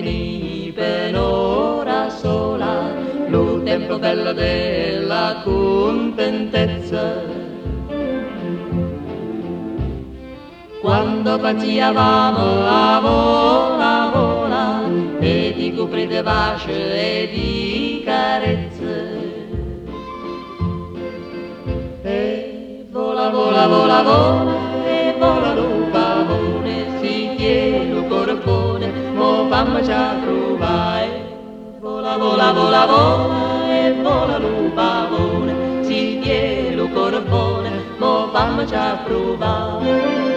veni per un'ora sola, lo tempo bello della contentezza. Quando facevamo a vola e ti copri di pace e di carezze. E vola, vola, vola, vola, e vola lo pavone, si tiene lo corpone, mo fammici a provare. Vola, vola, vola, vola, e vola lo pavone, si tiene lo corpone, mo fammici a provare.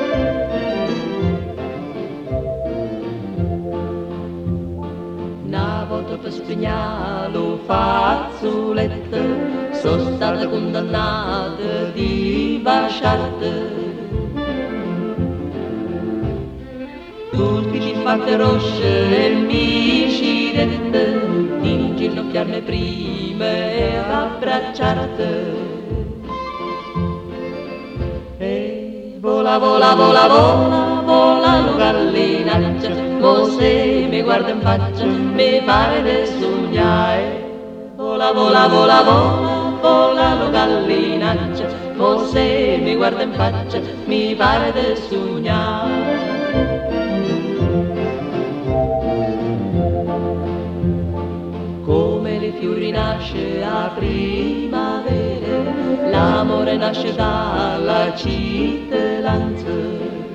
Una volta per spegnare lo fazzoletto, sono stata condannata di basciate. Tutti ci fatte rosse e micidette, di inginocchiarmi prima e abbracciarte. E vola, vola, vola, vola, vola lo gallinaccia, mo se mi guarda in faccia mi pare di sognare. Vola, vola, vola, vola, vola lo gallinaccia, mo se mi guarda in faccia mi pare di sognare. Come le fiori nasce a primavera, l'amore nasce dalla cittadinanza.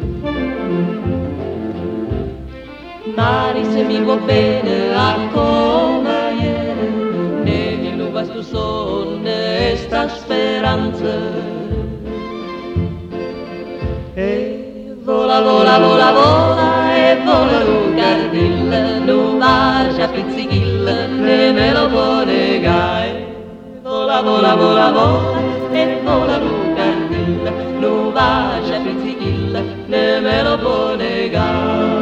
Mari se mi vuoi bene a come ieri, ne mi nuova sto sonne sta speranza. E vola, vola, vola, vola, e vola lo cardilla, non bacia pizzichilla, ne me lo può negare. Vola, vola, vola, vola, e vola lo cardilla, non bacia pizzichilla, ne me lo può negare.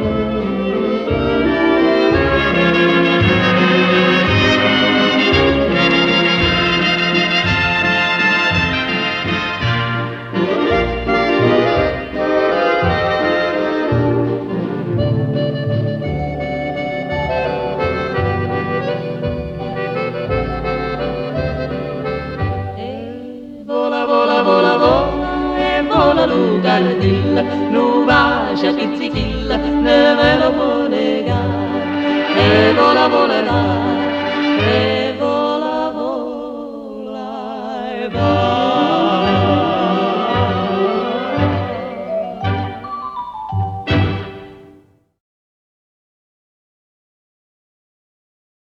Gardilla, nu bacia pizzichilla, ne me lo può negare. E vola, volerà, e vola, vola, e va.